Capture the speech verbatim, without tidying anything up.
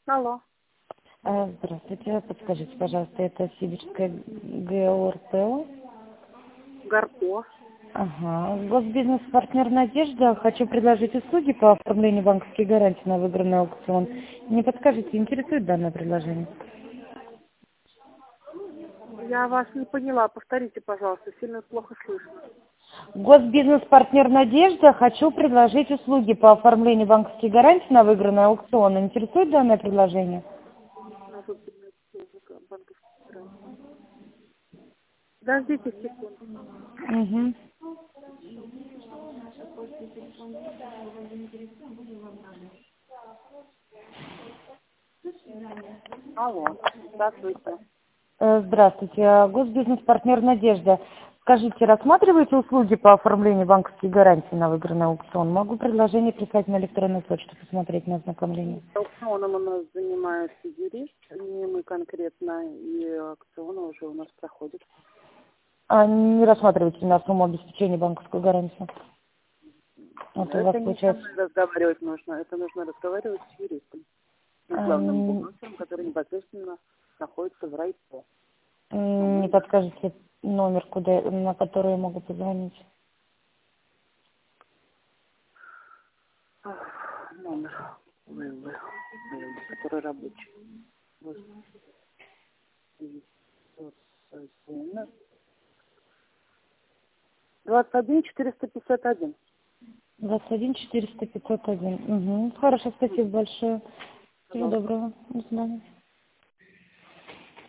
Алло. А, Здравствуйте, подскажите, пожалуйста, это Сибирская ГОРПО? Гарпо. Ага. Госбизнес-партнер «Надежда». Хочу предложить услуги по оформлению банковских гарантий на выигранный аукцион. Не подскажете, интересует данное предложение? Я вас не поняла. Повторите, пожалуйста. Сильно плохо слышно. Госбизнес-партнер «Надежда». Хочу предложить услуги по оформлению банковских гарантий на выигранный аукцион. Интересует данное предложение? На выгодную услугу банковской гарантии. Подождите секунду. Угу. Алло. Здравствуйте. Э, Здравствуйте. А, Госбизнес-партнер «Надежда». Скажите, рассматриваете услуги по оформлению банковских гарантий на выигранный аукцион? Могу предложение прислать на электронную почту, посмотреть на ознакомление. Аукционом у нас занимается юрист, не мы конкретно, и аукцион уже у нас проходит. А не рассматриваете на сумму обеспечения банковскую гарантию? Вот у вас Это не со получается... мной разговаривать нужно, это нужно разговаривать с юристом, с главным м, бухгалтером, который непосредственно находится в райпо. м, Не подскажете номер, куда, на который я могу позвонить? Ах, номер, ой, ой, ой, который рабочий. двадцать один четыреста пятьдесят один. двадцать один четыреста пятьсот один. Угу. Хорошо, спасибо большое. Всего Пожалуйста. доброго. До свидания.